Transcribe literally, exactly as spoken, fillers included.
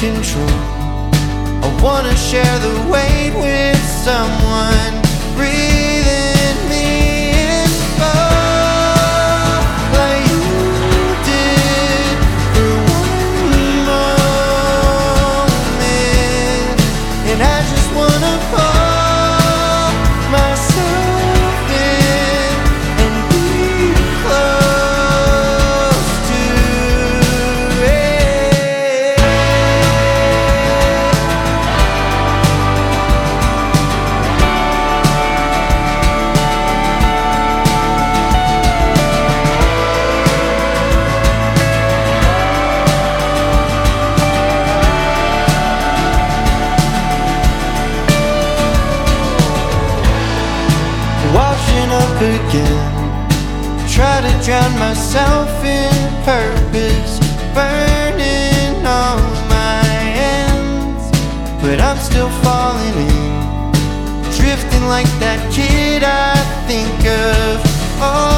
control. I wanna share the weight with someone breathing me in, oh, like you did for one moment. And I just wanna pour myself in and be close to it. Washing up again, try to drown myself in purpose, burning all my ends, but I'm still falling in, drifting like that kid I think of. Oh,